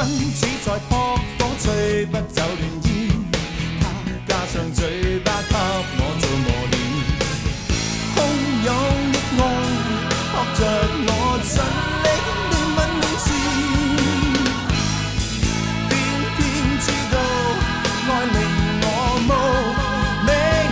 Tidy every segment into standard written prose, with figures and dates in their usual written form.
君子在撲火吹不走亂煙，他加上嘴巴給我做磨練，洶湧的愛撲着我盡力憐憫面前，偏偏知道愛令我無明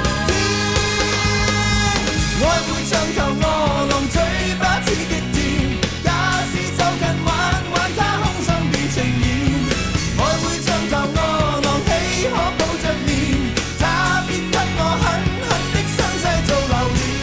天，愛會像頭餓狼嘴巴似極甜，假使走近玩玩他空心變情意，愛會像頭餓狼豈可抱着眠，他必給我狠狠的傷勢做留念。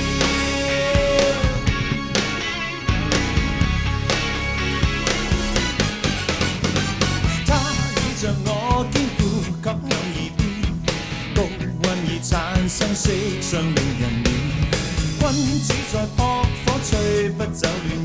他倚着我肩負給響耳邊，高溫已產生色相令人戀，君子在撲火吹不走亂